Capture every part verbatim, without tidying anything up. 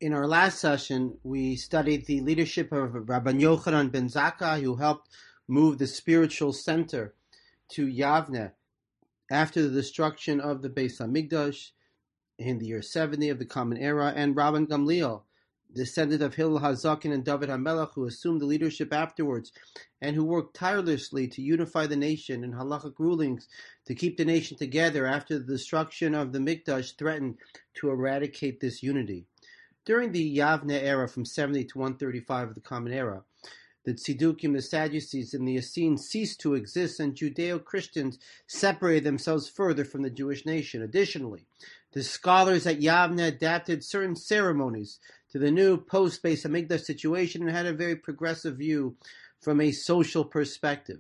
In our last session, we studied the leadership of Rabban Yochanan ben Zakkai, who helped move the spiritual center to Yavne after the destruction of the Beis Hamikdash in the year seventy of the Common Era, and Rabban Gamliel, descendant of Hillel HaZaken and David HaMelech, who assumed the leadership afterwards and who worked tirelessly to unify the nation in halachic rulings to keep the nation together after the destruction of the Mikdash threatened to eradicate this unity. During the Yavne era from seventy to one thirty-five of the Common Era, the Tzidukim, the Sadducees, and the Essenes ceased to exist, and Judeo-Christians separated themselves further from the Jewish nation. Additionally, the scholars at Yavne adapted certain ceremonies to the new post-Beis Hamikdash situation and had a very progressive view from a social perspective.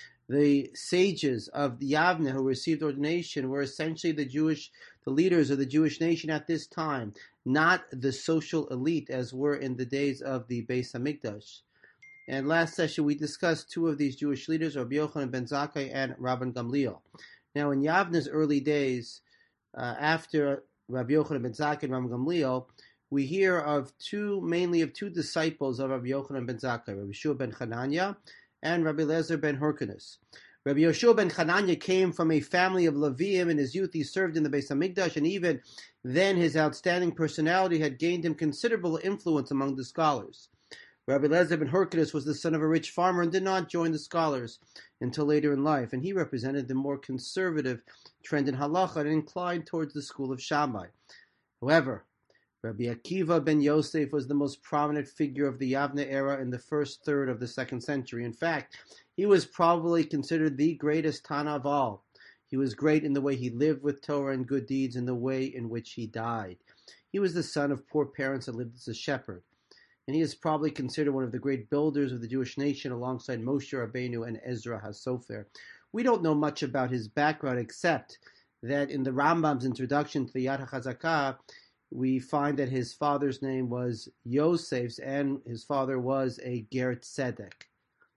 The sages of Yavne who received ordination were essentially the Jewish, the leaders of the Jewish nation at this time, not the social elite as were in the days of the Beis Hamikdash. And last session we discussed two of these Jewish leaders, Rabbi Yochanan ben Zakkai and Rabban Gamliel. Now in Yavne's early days, uh, after Rabbi Yochanan ben Zakkai and Rabban Gamliel, we hear of two, mainly of two disciples of Rabbi Yochanan ben Zakkai, Rabbi Yeshua ben Chananya and Rabbi Eliezer ben Hyrcanus. Rabbi Yeshua ben Chananya came from a family of Leviim. In his youth he served in the Beis Hamikdash, and even then his outstanding personality had gained him considerable influence among the scholars. Rabbi Eliezer ben Hyrcanus was the son of a rich farmer and did not join the scholars until later in life, and he represented the more conservative trend in halacha and inclined towards the school of Shammai. However, Rabbi Akiva ben Yosef was the most prominent figure of the Yavne era in the first third of the second century. In fact, he was probably considered the greatest Tana of all. He was great in the way he lived with Torah and good deeds, and the way in which he died. He was the son of poor parents and lived as a shepherd, and he is probably considered one of the great builders of the Jewish nation alongside Moshe Rabbeinu and Ezra HaSofer. We don't know much about his background except that in the Rambam's introduction to the Yad HaChazakah, we find that his father's name was Yosef, and his father was a Ger Tzedek.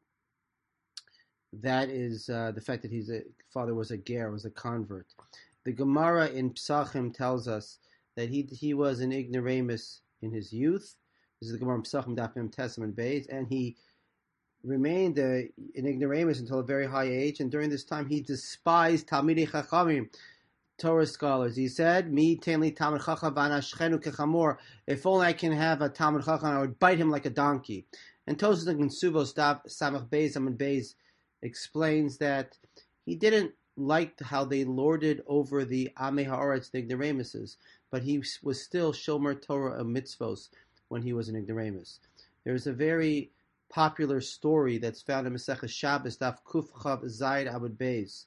That is uh, the fact that his father was a Ger, was a convert. The Gemara in Psachim tells us that he he was an ignoramus in his youth. This is the Gemara in Psachim, Daf Mem Tesam and Beis, and he remained uh, an ignoramus until a very high age, and during this time he despised Talmidei Chachamim, Torah scholars. He said, "Mi tenli Talmid Chacham v'anashchenu kechamor." If only I can have a Talmid Chacham, I would bite him like a donkey. And Tosfos and Suvos Daf Samach Beis Amud Beis explains that he didn't like how they lorded over the Amei Haaretz, the ignoramuses, but he was still Shomer Torah and mitzvos when he was an ignoramus. There's a very popular story that's found in Maseches Shabbos Daf Kuf Chav Zayin Amud Beis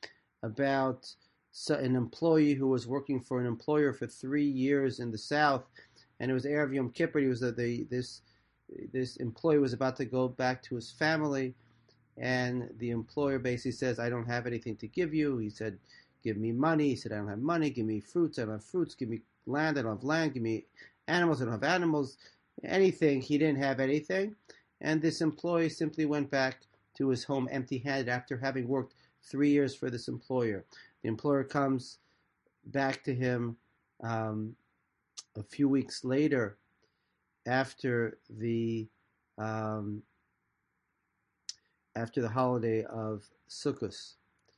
about So an employee who was working for an employer for three years in the South, and it was Erev Yom Kippur. He was the, the this this employee was about to go back to his family, and the employer basically says, "I don't have anything to give you." He said, "Give me money." He said, "I don't have money. Give me fruits. I don't have fruits. Give me land. I don't have land. Give me animals. I don't have animals. Anything." He didn't have anything, and this employee simply went back to his home empty-handed after having worked three years for this employer. The employer comes back to him um, a few weeks later, after the um, after the holiday of Sukkot,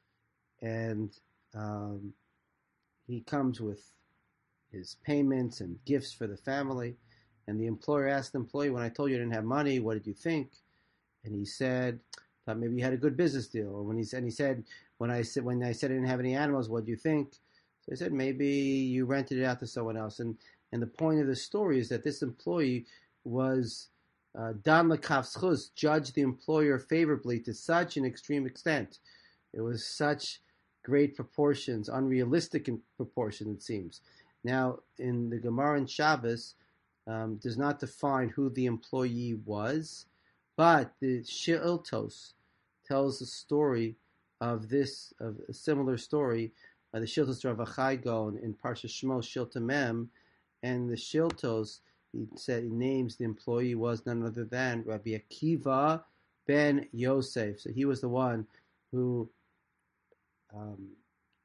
and um, he comes with his payments and gifts for the family. And the employer asked the employee, "When I told you I didn't have money, what did you think?" And he said, "Thought maybe you had a good business deal." Or when he said, and he said, "When I said when I said I didn't have any animals, what do you think?" So I said, "Maybe you rented it out to someone else." And and the point of the story is that this employee was uh, Dan L'Kaf Zchus, judged the employer favorably to such an extreme extent. It was such great proportions, unrealistic in proportion, it seems. Now, in the Gemara in Shabbos, um, does not define who the employee was, but the She'iltos tells the story of this, of a similar story, uh, the Shiltos Rav Achai Gaon in Parsha Shmos Shilta Mem, and the Shiltos, he said, he names the employee was none other than Rabbi Akiva ben Yosef. So he was the one who um,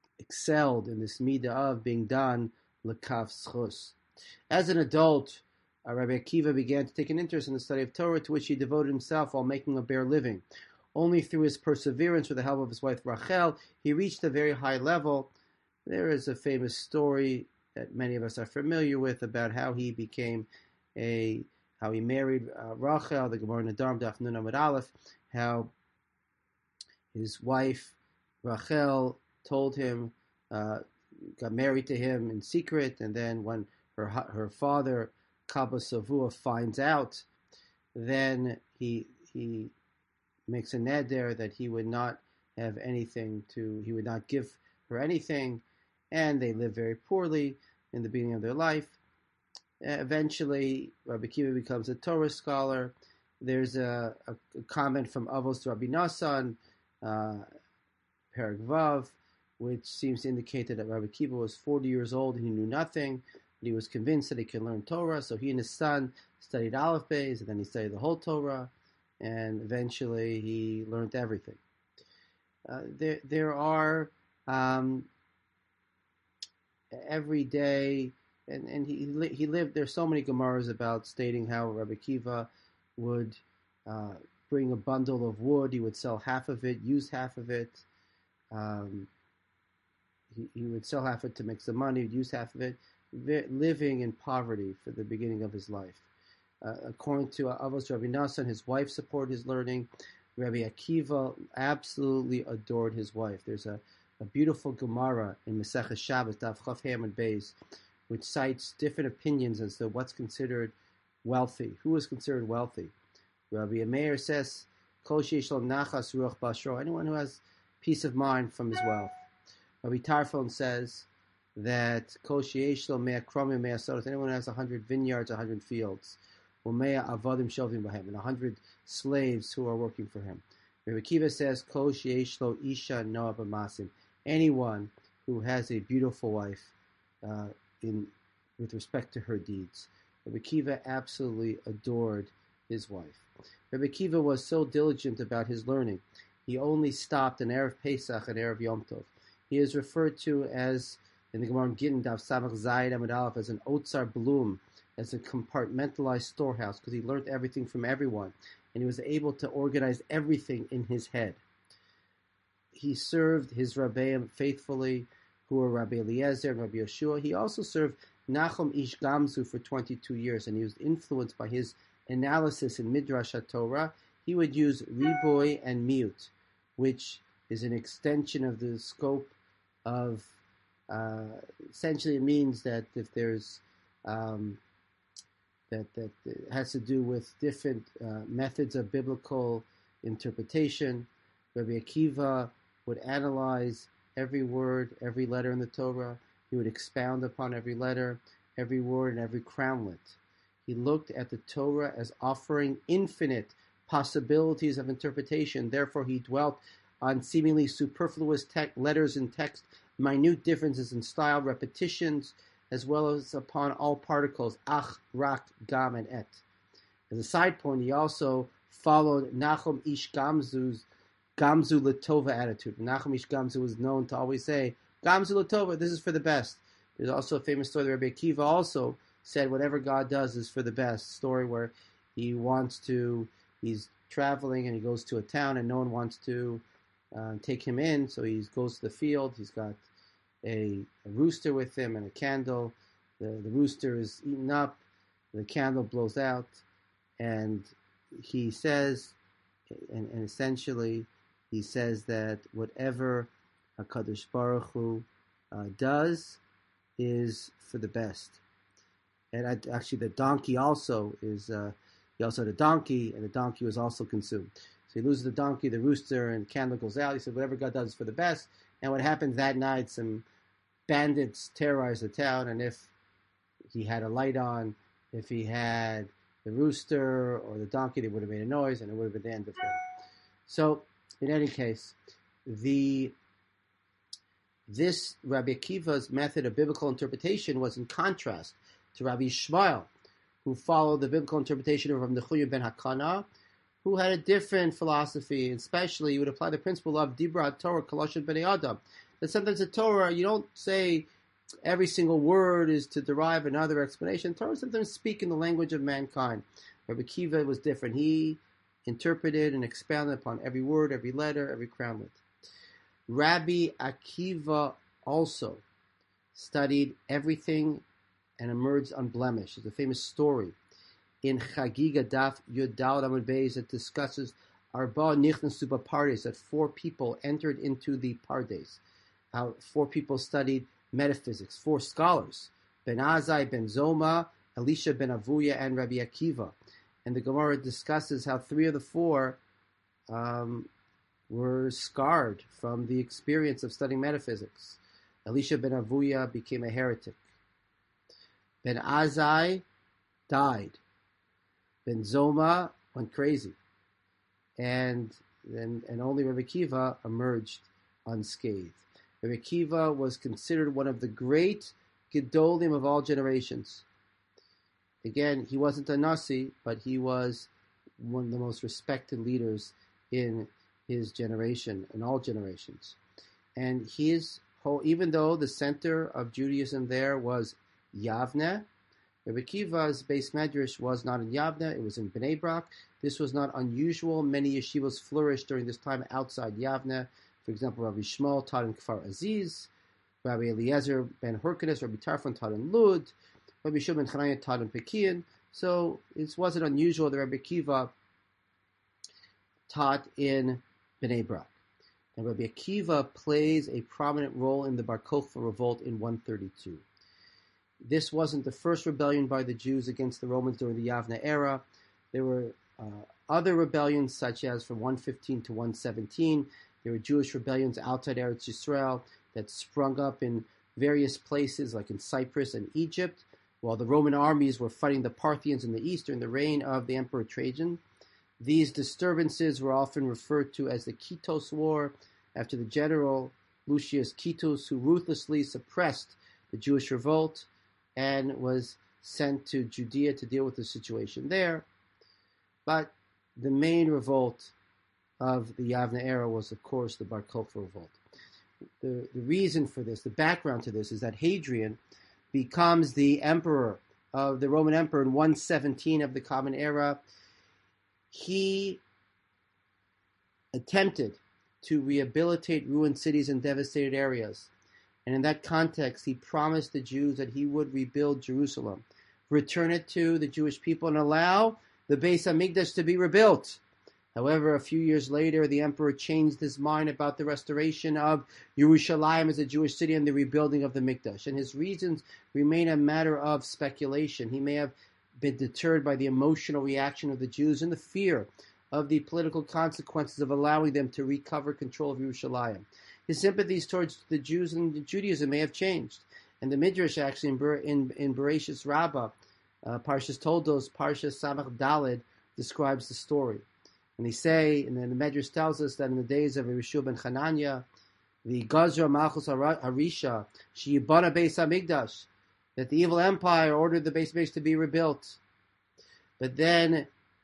excelled in this midah of being done l'kaf zchus. As an adult, uh, Rabbi Akiva began to take an interest in the study of Torah, to which he devoted himself while making a bare living. Only through his perseverance, with the help of his wife Rachel, he reached a very high level. There is a famous story that many of us are familiar with about how he became a, how he married uh, Rachel, the Gemara Nedarim Daf Nun Amud Aleph, how his wife Rachel told him, uh, got married to him in secret, and then when her her father Kaba Savua finds out, then he he makes a neder that he would not have anything to, he would not give her anything, and they live very poorly in the beginning of their life. Uh, eventually, Rabbi Akiva becomes a Torah scholar. There's a, a, a comment from Avos to Rabbi Nassan, uh, Perek Vav, which seems to indicate that Rabbi Akiva was forty years old and he knew nothing, but he was convinced that he could learn Torah, so he and his son studied Aleph Beis, and then he studied the whole Torah, and eventually he learned everything. Uh, there, there are um, every day, and, and he he lived. There's so many Gemaras about stating how Rabbi Akiva would uh, bring a bundle of wood. He would sell half of it, use half of it. Um, he, he would sell half of it to make some money, use half of it, living in poverty for the beginning of his life. Uh, according to Avos Rabbi Nassan, his wife supported his learning. Rabbi Akiva absolutely adored his wife. There's a, a beautiful Gemara in Maseches Shabbos, Daf Chaf Hamad Beis, which cites different opinions as to what's considered wealthy. Who is considered wealthy? Rabbi Meir says, Kol sheish lo nachas ruach bashro, anyone who has peace of mind from his wealth. Rabbi Tarfon says that Kol sheish lo mea kromim mea sodos, anyone who has a hundred vineyards, a hundred fields. Umea avadim shovim b'hem, and a hundred slaves who are working for him. Rabbi Akiva says, Kol sheish lo isha noa b'masim, anyone who has a beautiful wife uh, in with respect to her deeds. Rabbi Akiva absolutely adored his wife. Rabbi Akiva was so diligent about his learning, he only stopped an Erev Pesach and Erev Yom Tov. He is referred to as, in the Gemara Gittin Daf Samach Zayin Amud Aleph, as an Otzar Blum, as a compartmentalized storehouse, because he learned everything from everyone, and he was able to organize everything in his head. He served his Rabbeim faithfully, who were Rabbi Eliezer and Rabbi Yeshua. He also served Nachum Ish Gamzu for twenty-two years, and he was influenced by his analysis in Midrash HaTorah. He would use riboy and miut, which is an extension of the scope of, uh, essentially it means that if there's um, that that has to do with different uh, methods of biblical interpretation. Rabbi Akiva would analyze every word, every letter in the Torah. He would expound upon every letter, every word, and every crownlet. He looked at the Torah as offering infinite possibilities of interpretation. Therefore, he dwelt on seemingly superfluous te- letters in text, minute differences in style, repetitions, as well as upon all particles, ach, rak, gam, and et. As a side point, he also followed Nachum Ish Gamzu's Gamzu Latova attitude. Nachum Ish Gamzu was known to always say, Gamzu Latova, this is for the best. There's also a famous story that Rabbi Akiva also said, whatever God does is for the best. Story where he wants to, he's traveling and he goes to a town and no one wants to uh, take him in, so he goes to the field. He's got A, a rooster with him and a candle. The, the rooster is eaten up. The candle blows out. And he says, and, and essentially, he says that whatever HaKadosh Baruch Hu uh, does is for the best. And I, actually, the donkey also is, uh, he also had a donkey, and the donkey was also consumed. So he loses the donkey, the rooster, and the candle goes out. He said, whatever God does is for the best. And what happens that night, some bandits terrorized the town, and if he had a light on, if he had the rooster or the donkey, they would have made a noise, and it would have been the end of him. So, in any case, the this Rabbi Akiva's method of biblical interpretation was in contrast to Rabbi Yishmael, who followed the biblical interpretation of Rabbi Nechunya ben Hakana, who had a different philosophy. Especially, he would apply the principle of Dibra Torah Kaloshet Bnei Adam. That sometimes the Torah, you don't say every single word is to derive another explanation. Torah sometimes speak in the language of mankind. Rabbi Akiva was different. He interpreted and expounded upon every word, every letter, every crownlet. Rabbi Akiva also studied everything and emerged unblemished. There's a famous story in Chagiga Daf Yud Daled Amud Beis that discusses Arba Nichnasu Pardes, that four people entered into the Pardes. How four people studied metaphysics, four scholars, Ben Azai, Ben Zoma, Elisha ben Avuya, and Rabbi Akiva. And the Gemara discusses how three of the four um, were scarred from the experience of studying metaphysics. Elisha ben Avuya became a heretic. Ben Azai died. Ben Zoma went crazy. And then and only Rabbi Akiva emerged unscathed. Rabbi Akiva was considered one of the great Gedolim of all generations. Again, he wasn't a Nasi, but he was one of the most respected leaders in his generation, in all generations. And his whole, even though the center of Judaism there was Yavne, Rabbi Akiva's base medrash was not in Yavne, it was in Bnei Brak. This was not unusual. Many yeshivas flourished during this time outside Yavne. For example, Rabbi Shmuel taught in Kfar Aziz, Rabbi Eliezer ben Hyrcanus, Rabbi Tarfon taught in Lud, Rabbi Shimon ben Chananya taught in Pekin. So it wasn't unusual that Rabbi Akiva taught in Bnei Brak. And Rabbi Akiva plays a prominent role in the Bar Kokhba revolt in one thirty-two. This wasn't the first rebellion by the Jews against the Romans during the Yavne era. There were uh, other rebellions, such as from one fifteen to one seventeen. There were Jewish rebellions outside Eretz Yisrael that sprung up in various places, like in Cyprus and Egypt, while the Roman armies were fighting the Parthians in the east during the reign of the Emperor Trajan. These disturbances were often referred to as the Kitos War, after the general Lucius Kitos, who ruthlessly suppressed the Jewish revolt and was sent to Judea to deal with the situation there. But the main revolt of the Yavne era was, of course, the Bar Kokhba revolt. The, the reason for this, the background to this, is that Hadrian becomes the emperor of the Roman Empire in one seventeen of the Common Era. He attempted to rehabilitate ruined cities and devastated areas. And in that context, he promised the Jews that he would rebuild Jerusalem, return it to the Jewish people, and allow the Beis Hamikdash to be rebuilt. However, a few years later, the emperor changed his mind about the restoration of Yerushalayim as a Jewish city and the rebuilding of the Mikdash. And his reasons remain a matter of speculation. He may have been deterred by the emotional reaction of the Jews and the fear of the political consequences of allowing them to recover control of Yerushalayim. His sympathies towards the Jews and Judaism may have changed. And the Midrash actually in, Ber, in, in Bereshis Rabbah, uh, Parshas Toldos, Parshas Samach Daled, describes the story. And they say, and then the Medrash tells us that in the days of Yeshua ben Hananiah, the Gazra Malchus Harisha, Sheyibana Beis Hamikdash, that the evil empire ordered the Beis Hamikdash to be rebuilt. But then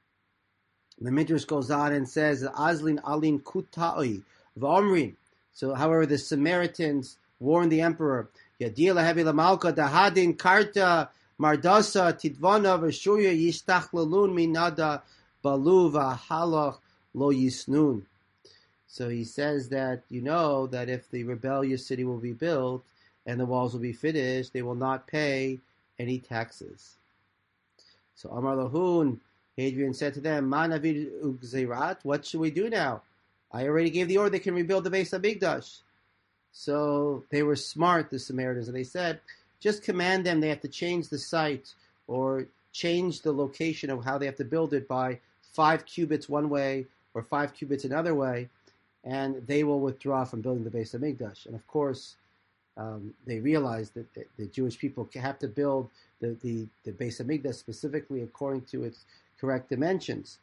the Midrash goes on and says, Azlin Alin Kutai V'Omrin. So, however, the Samaritans warned the emperor, Yadila Hevi Lamalka Dahadin Karta Mardasa Tidvana V'Shuya Yishtachlalun Minada Baluva Halach Lo Yisnun. So he says that, you know, that if the rebellious city will be built and the walls will be finished, they will not pay any taxes. So Amar Lahun, Hadrian said to them, Ma navid ugzeirat, what should we do now? I already gave the order they can rebuild the Beis Hamikdash. So they were smart, the Samaritans, and they said, just command them they have to change the site or change the location of how they have to build it by five cubits one way or five cubits another way, and they will withdraw from building the Beis Hamikdash. And of course, um, they realized that the, the Jewish people have to build the, the, the Beis Hamikdash specifically according to its correct dimensions.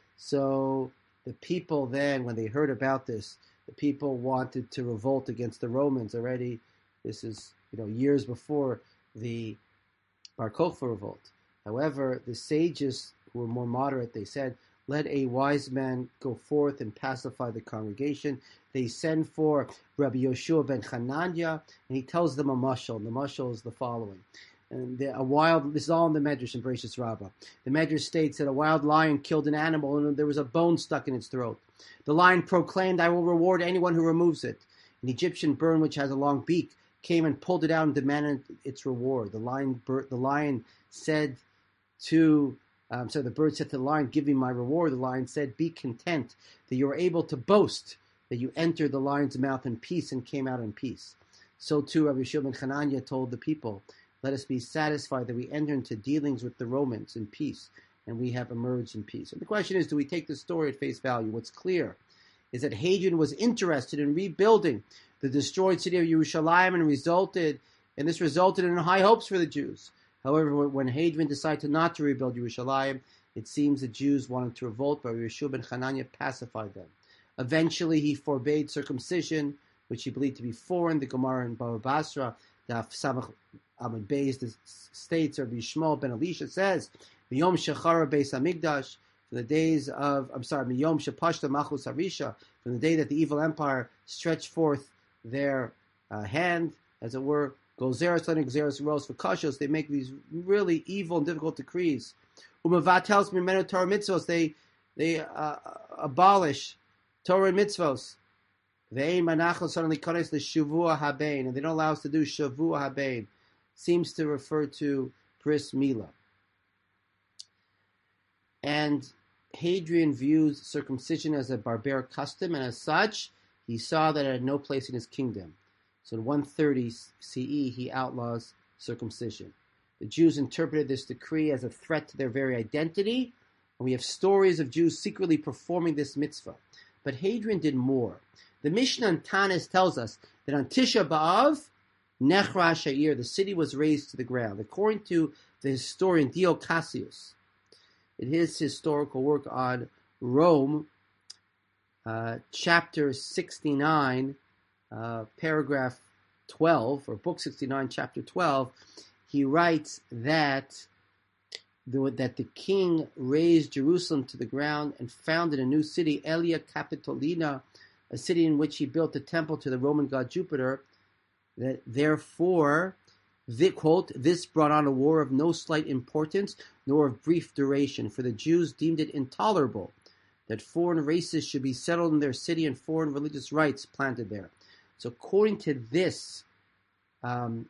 So the people then, when they heard about this, the people wanted to revolt against the Romans already. This is, you know, years before the Bar Kokhba revolt. However, the sages who were more moderate, they said, let a wise man go forth and pacify the congregation. They send for Rabbi Yoshua ben Hanania, and he tells them a mashal. The mashal is the following. And the, a wild, this is all in the Medrash in Bereshis Rabbah. The Medrash states that a wild lion killed an animal and there was a bone stuck in its throat. The lion proclaimed, "I will reward anyone who removes it." An Egyptian bird which has a long beak came and pulled it out and demanded its reward. The lion, bird, the lion said to, um, so the bird said to the lion, "Give me my reward." The lion said, "Be content that you are able to boast that you entered the lion's mouth in peace and came out in peace." So too Rabbi Yoshua ben Hanania told the people, "Let us be satisfied that we enter into dealings with the Romans in peace, and we have emerged in peace." And the question is, do we take the story at face value? What's clear is that Hadrian was interested in rebuilding the destroyed city of Yerushalayim, and resulted, and this resulted in high hopes for the Jews. However, when Hadrian decided not to rebuild Yerushalayim, it seems the Jews wanted to revolt, but Yeshua ben Hanania pacified them. Eventually, he forbade circumcision, which he believed to be foreign. The Gemara in Baba Basra, the Samach Amud Beis, states, or Bishmol ben Elisha says, "Miyom shechara beis hamikdash," from the days of, I'm sorry, Miyom shepashta machus harisha, from the day that the evil empire stretched forth their uh, hand, as it were, gozeres lenin gozeres ros v'kashos, they make these really evil and difficult decrees. Umavatels mimenu Torah mitzvos, they they uh, abolish Torah and mitzvos. Ve'ein manachos suddenly kones l'shavua habein, and they don't allow us to do shavua habein. Seems to refer to bris milah. And Hadrian views circumcision as a barbaric custom, and as such, he saw that it had no place in his kingdom. So in one thirty C E, he outlaws circumcision. The Jews interpreted this decree as a threat to their very identity, and we have stories of Jews secretly performing this mitzvah. But Hadrian did more. The Mishnah in Tanis tells us that on Tisha B'Av, Nechra Sha'ir, the city was razed to the ground. According to the historian Dio Cassius, in his historical work on Rome, uh, chapter sixty-nine, uh, paragraph twelve, or book sixty-nine, chapter twelve, he writes that the, that the king razed Jerusalem to the ground and founded a new city, Aelia Capitolina, a city in which he built a temple to the Roman god Jupiter. That therefore, the, quote, "this brought on a war of no slight importance, nor of brief duration, for the Jews deemed it intolerable that foreign races should be settled in their city and foreign religious rites planted there." So according to this um,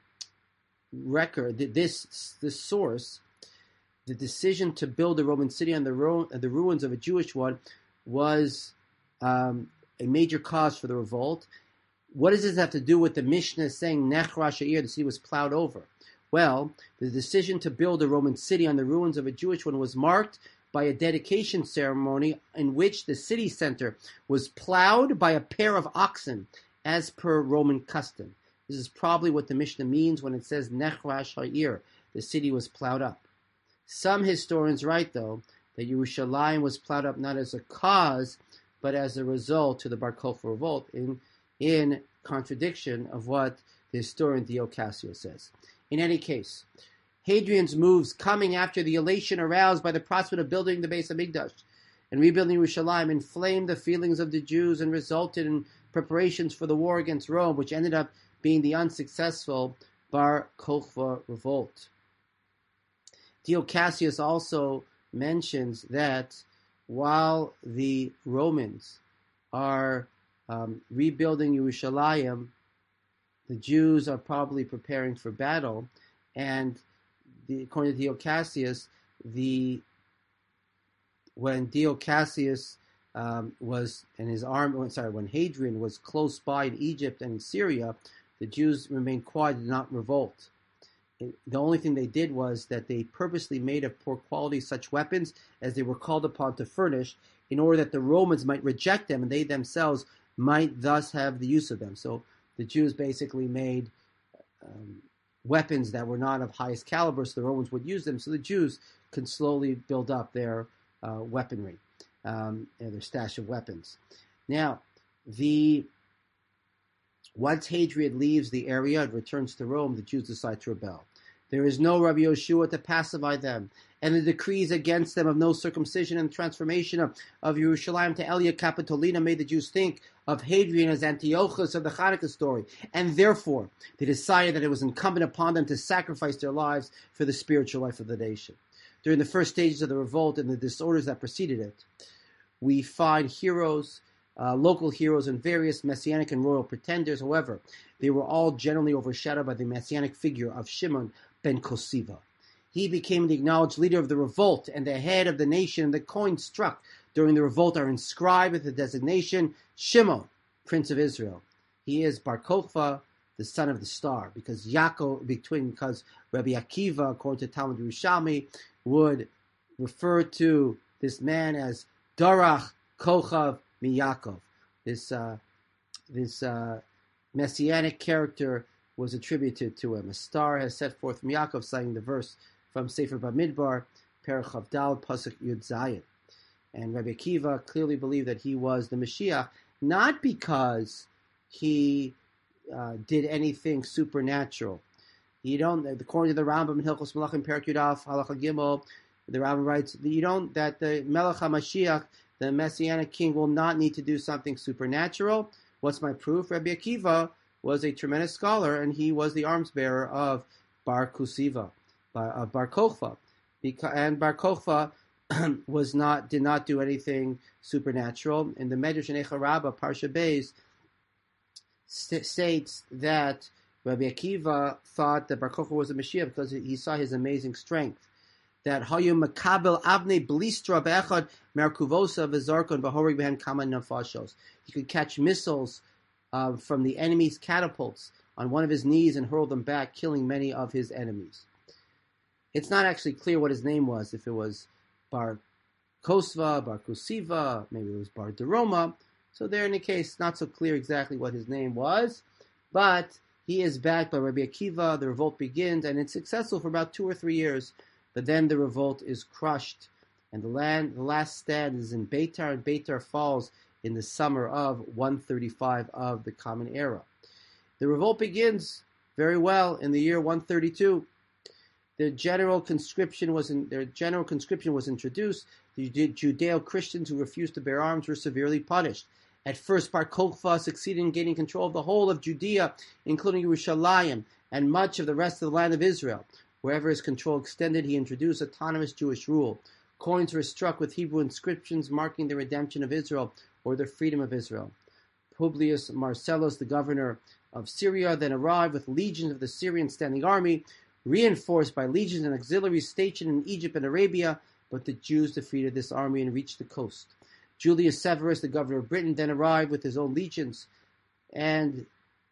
record, this this source, the decision to build a Roman city on the, ro- the ruins of a Jewish one was um, a major cause for the revolt. What does this have to do with the Mishnah saying Nechra Sha'ir, the city was plowed over? Well, the decision to build a Roman city on the ruins of a Jewish one was marked by a dedication ceremony in which the city center was plowed by a pair of oxen, as per Roman custom. This is probably what the Mishnah means when it says Nechra Sha'ir, the city was plowed up. Some historians write, though, that Yerushalayim was plowed up not as a cause, but as a result to the Bar Kokhba revolt, in in contradiction of what the historian Dio Cassius says. In any case, Hadrian's moves, coming after the elation aroused by the prospect of building the Beis Hamikdash and rebuilding Yerushalayim, inflamed the feelings of the Jews and resulted in preparations for the war against Rome, which ended up being the unsuccessful Bar Kokhba revolt. Dio Cassius also mentions that while the Romans are Um, rebuilding Yerushalayim, the Jews are probably preparing for battle, and the, according to Dio Cassius, the when Dio Cassius um, was in his army, sorry, when Hadrian was close by in Egypt and in Syria, the Jews remained quiet and did not revolt. It, the only thing they did was that they purposely made of poor quality such weapons as they were called upon to furnish, in order that the Romans might reject them and they themselves might thus have the use of them. So the Jews basically made um, weapons that were not of highest caliber, so the Romans would use them. So the Jews could slowly build up their uh, weaponry, um, and their stash of weapons. Now, the once Hadrian leaves the area and returns to Rome, the Jews decide to rebel. There is no Rabbi Yoshua to pacify them, and the decrees against them of no circumcision and transformation of, of Yerushalayim to Elia Capitolina made the Jews think of Hadrian as Antiochus of the Hanukkah story, and therefore they decided that it was incumbent upon them to sacrifice their lives for the spiritual life of the nation. During the first stages of the revolt and the disorders that preceded it, we find heroes, uh, local heroes, and various messianic and royal pretenders. However, they were all generally overshadowed by the messianic figure of Shimon ben Kosiva. He became the acknowledged leader of the revolt and the head of the nation, and the coins struck during the revolt are inscribed with the designation Shimon, Prince of Israel. He is Bar Kokhba, the son of the star, because Yaakov, between because Rabbi Akiva, according to Talmud Yerushalmi, would refer to this man as Darach Kochav Miyakov. This uh, this uh, messianic character was attributed to him. A star has set forth from Yaakov, citing the verse from Sefer Bamidbar, Perach Chavdal, Pasuk Yud Zayin. And Rabbi Akiva clearly believed that he was the Mashiach, not because he uh, did anything supernatural. You don't, according to the Rambam in Hilchos Melachim Perek Yudaf Halacha Gimel, the Rambam writes, you don't, that the Melech HaMashiach, the Messianic king, will not need to do something supernatural. What's my proof? Rabbi Akiva was a tremendous scholar, and he was the arms bearer of Bar Kusiva, of Bar Kokhba, and Bar Kokhba was not, did not do anything supernatural. In the Medrash in Eicha Rabbah, Parsha Beis, st- states that Rabbi Akiva thought that Bar Kokhba was a Mashiach because he saw his amazing strength. That Hayum Makabel Avnei Blistra Be'echad Merkuvosa V'Zarkon V'Horig Behen Kama Nafashos. He could catch missiles uh, from the enemy's catapults on one of his knees and hurl them back, killing many of his enemies. It's not actually clear what his name was, if it was Bar Kosva, Bar Kusiva, maybe it was Bar Deroma. So there in the case, not so clear exactly what his name was, but he is backed by Rabbi Akiva. The revolt begins, and it's successful for about two or three years. But then the revolt is crushed, and the land, the last stand is in Beitar, and Beitar falls in the summer of one thirty-five of the Common Era. The revolt begins very well in the year one thirty-two. The general conscription was in, their general conscription was introduced. The Judeo-Christians who refused to bear arms were severely punished. At first, Bar Kokhba succeeded in gaining control of the whole of Judea, including Yerushalayim and much of the rest of the land of Israel. Wherever his control extended, he introduced autonomous Jewish rule. Coins were struck with Hebrew inscriptions marking the redemption of Israel or the freedom of Israel. Publius Marcellus, the governor of Syria, then arrived with legions of the Syrian standing army, reinforced by legions and auxiliaries stationed in Egypt and Arabia, but the Jews defeated this army and reached the coast. Julius Severus, the governor of Britain, then arrived with his own legions, and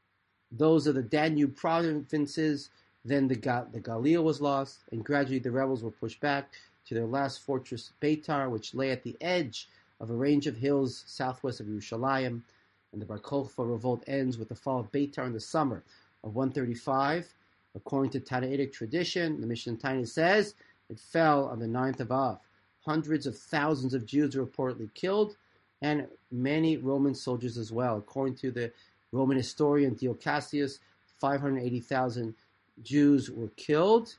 those of the Danube provinces. Then the, Ga- the Galil was lost, and gradually the rebels were pushed back to their last fortress, Beitar, which lay at the edge of a range of hills southwest of Yerushalayim. And the Bar Kokhba revolt ends with the fall of Beitar in the summer of one thirty-five. According to Tannaitic tradition, the Mishnah Tanya says it fell on the ninth of Av. Hundreds of thousands of Jews were reportedly killed, and many Roman soldiers as well. According to the Roman historian Dio Cassius, five hundred eighty thousand Jews were killed,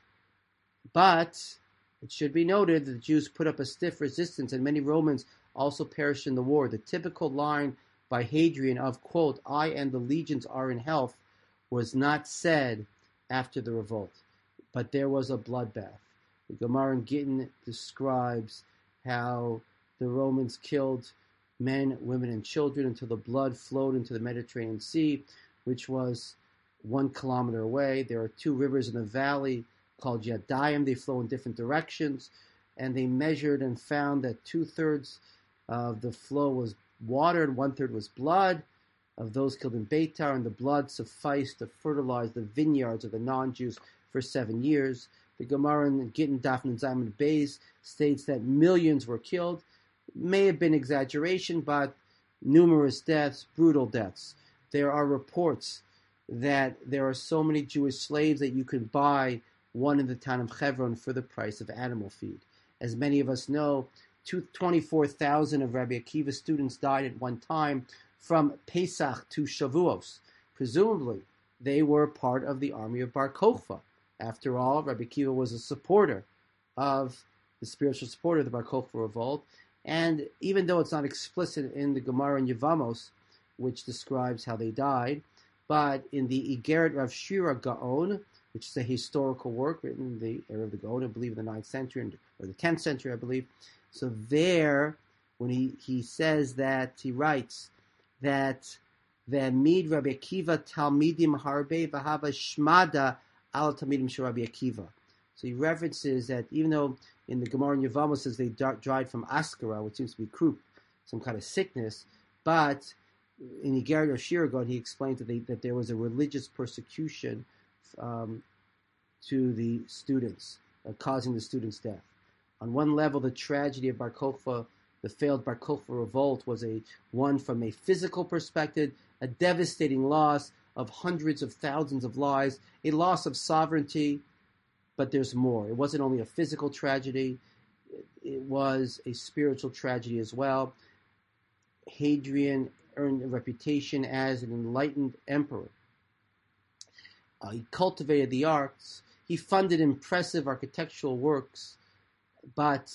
but it should be noted that the Jews put up a stiff resistance, and many Romans also perished in the war. The typical line by Hadrian of, quote, "I and the legions are in health," was not said after the revolt, but there was a bloodbath. The Gemara in Gittin describes how the Romans killed men, women, and children until the blood flowed into the Mediterranean Sea, which was one kilometer away. There are two rivers in the valley called Yadayim. They flow in different directions, and they measured and found that two-thirds of the flow was water and one-third was blood of those killed in Beitar, and the blood sufficed to fertilize the vineyards of the non-Jews for seven years. The Gemara in Gittin Daf Nun Zayin Beis states that millions were killed. It may have been exaggeration, but numerous deaths, brutal deaths. There are reports that there are so many Jewish slaves that you could buy one in the town of Hebron for the price of animal feed. As many of us know, twenty-four thousand of Rabbi Akiva's students died at one time from Pesach to Shavuos. Presumably, they were part of the army of Bar Kokhba. After all, Rabbi Akiva was a supporter of the spiritual supporter of the Bar Kokhba revolt. And even though it's not explicit in the Gemara in Yevamos, which describes how they died, but in the Igeret Rav Shira Gaon, which is a historical work written in the era of the Gaon, I believe in the ninth century, or the tenth century, I believe. So there, when he, he says that, he writes that Ve'amid Rabbi Akiva Talmidim Harbe V'hava Shmada Al Talmidim Shel Rabbi Akiva. So he references that even though in the Gemara in Yevamos says they died from Askara, which seems to be croup, some kind of sickness, but in Igeret Rav Shira Gaon, he explained that, they, that there was a religious persecution um, to the students, uh, causing the students' death. On one level, the tragedy of Bar Kokhba, the failed Bar Kokhba revolt, was a one from a physical perspective, a devastating loss of hundreds of thousands of lives, a loss of sovereignty, but there's more. It wasn't only a physical tragedy, it was a spiritual tragedy as well. Hadrian earned a reputation as an enlightened emperor. Uh, he cultivated the arts. He funded impressive architectural works, but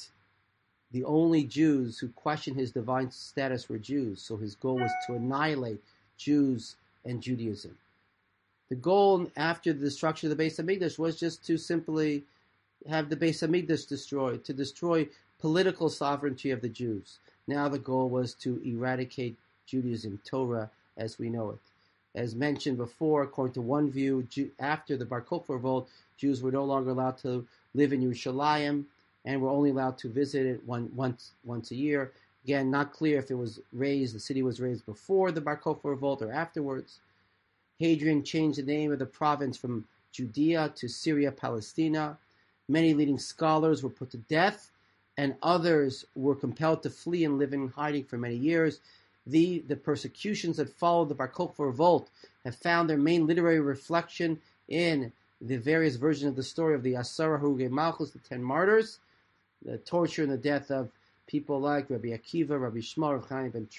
the only Jews who questioned his divine status were Jews, so his goal was to annihilate Jews and Judaism. The goal after the destruction of the Beis Hamikdash was just to simply have the Beis Hamikdash destroyed, to destroy political sovereignty of the Jews. Now the goal was to eradicate Judaism, Torah, as we know it. As mentioned before, according to one view, after the Bar Kokhba revolt, Jews were no longer allowed to live in Yerushalayim and were only allowed to visit it one, once once a year. Again, not clear if it was raised, the city was raised before the Bar Kokhba revolt or afterwards. Hadrian changed the name of the province from Judea to Syria Palestina. Many leading scholars were put to death, and others were compelled to flee and live in hiding for many years. The, the persecutions that followed the Bar Kokhba revolt have found their main literary reflection in the various versions of the story of the Asara Harugei Malchus, the ten martyrs, the torture and the death of people like Rabbi Akiva, Rabbi Shmuel, Rabbi Chaim ben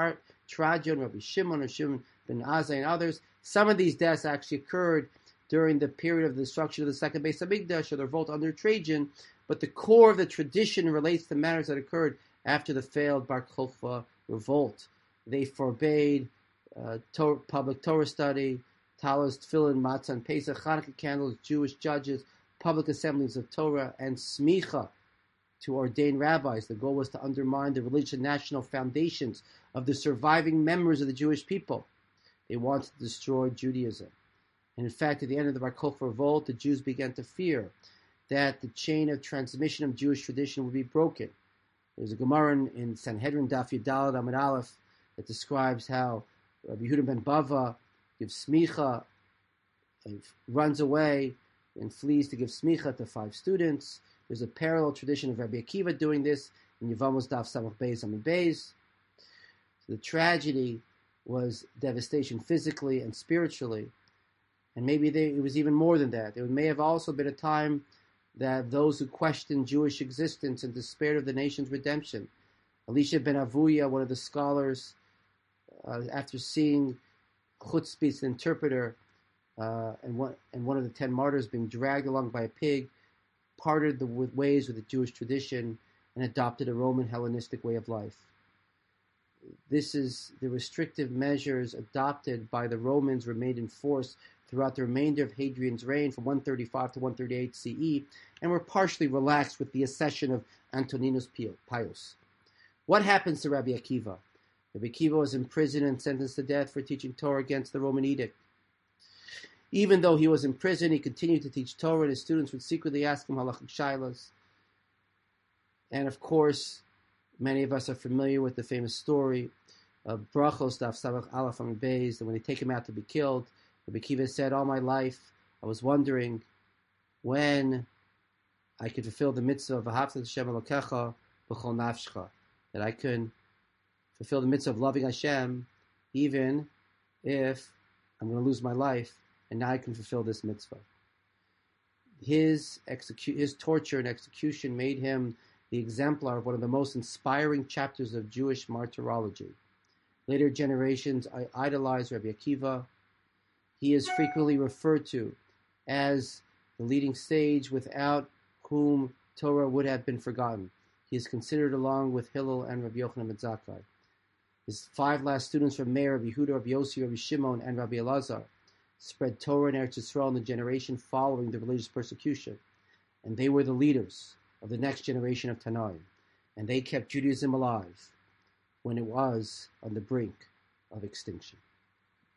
Trajan, Rabbi Shimon, or Shimon ben Azai, and others. Some of these deaths actually occurred during the period of the destruction of the second Beis Hamikdash, or the revolt under Trajan, but the core of the tradition relates to matters that occurred after the failed Bar Kokhba revolt. They forbade uh, Torah, public Torah study, Talis, Tefillin, Matzah, and Pesach, Hanukkah candles, Jewish judges, public assemblies of Torah, and Smicha, to ordain rabbis. The goal was to undermine the religious and national foundations of the surviving members of the Jewish people. They wanted to destroy Judaism. And in fact, at the end of the Bar Kokhba revolt, the Jews began to fear that the chain of transmission of Jewish tradition would be broken. There's a Gemara in, in Sanhedrin Daf Yudalad Amud Aleph that describes how Rabbi Yehuda ben Bava gives smicha and runs away and flees to give smicha to five students. There's a parallel tradition of Rabbi Akiva doing this in Yevamos Daf Samach Beis Amud Beis. So the tragedy was devastation physically and spiritually, and maybe they, it was even more than that. There may have also been a time that those who questioned Jewish existence and despaired of the nation's redemption. Elisha ben Avuya, one of the scholars, uh, after seeing Chutzpis, the interpreter, uh, and, one, and one of the ten martyrs being dragged along by a pig, parted the with ways with the Jewish tradition and adopted a Roman Hellenistic way of life. This is the restrictive measures adopted by the Romans remained in force throughout the remainder of Hadrian's reign from one thirty-five to one thirty-eight C E, and were partially relaxed with the accession of Antoninus Pius. What happens to Rabbi Akiva? Rabbi Akiva was imprisoned and sentenced to death for teaching Torah against the Roman edict. Even though he was in prison, he continued to teach Torah, and his students would secretly ask him halachic shaylos. And of course, many of us are familiar with the famous story of Brachos Daf Samach Aleph Amud Beis, that when they take him out to be killed, Rabbi Akiva said, all my life I was wondering when I could fulfill the mitzvah of Ahavta Hashem Elokecha b'chol nafshcha, that I could fulfill the mitzvah of loving Hashem even if I'm going to lose my life, and now I can fulfill this mitzvah. His execu- his torture and execution made him the exemplar of one of the most inspiring chapters of Jewish martyrology. Later generations idolized Rabbi Akiva. He is frequently referred to as the leading sage without whom Torah would have been forgotten. He is considered along with Hillel and Rabbi Yochanan ben Zakkai. His five last students from Meir, Rabbi Yehuda, Rabbi Yossi, Rabbi Shimon, and Rabbi Elazar spread Torah in Eretz Yisrael in the generation following the religious persecution, and they were the leaders of the next generation of Tanoim, and they kept Judaism alive when it was on the brink of extinction.